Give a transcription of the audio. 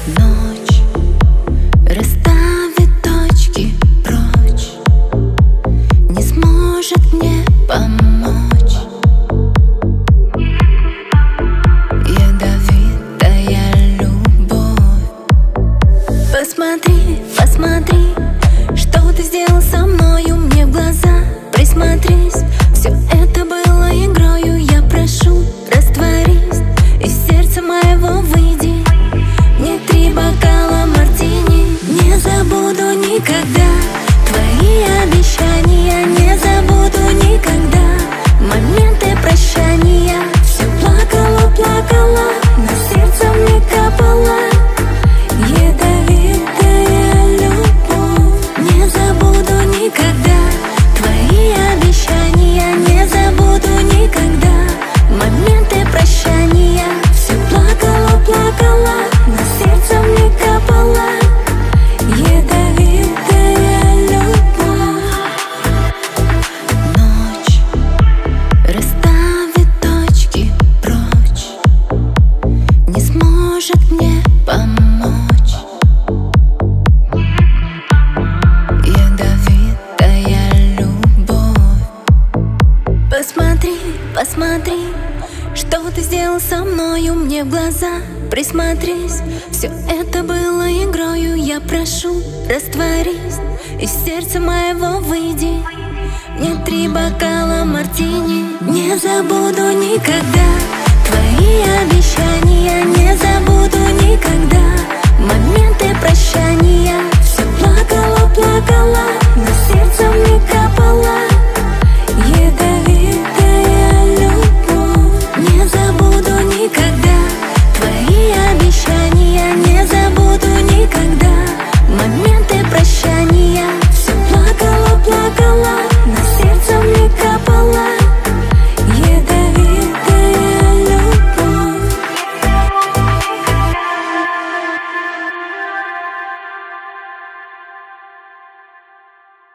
Ночь расставит точки прочь, не сможет мне помочь. Ядовитая любовь. Посмотри, посмотри, что ты сделал со мною, мне в глаза присмотрись. Все это было игрою, я прошу, растворись, из сердца моего выйди. Мне 3 бокала мартини. Не забуду никогда твои обещания, не забуду никогда моменты прощания. Все плакала, плакала, на сердце мне капала ядовитая любовь. Не забуду никогда твои обещания, не забуду никогда моменты прощания. Все плакала, плакала, на сердце мне капала ядовитая любовь. Ночь расставит точки прочь, не сможет мне помочь. Ядовитая любовь. Посмотри, посмотри, что ты сделал со мною, мне в глаза присмотрись. Все это было игрою, я прошу, растворись, из сердца моего выйди. Мне 3 бокала мартини. Не забуду никогда твои обещания, не забуду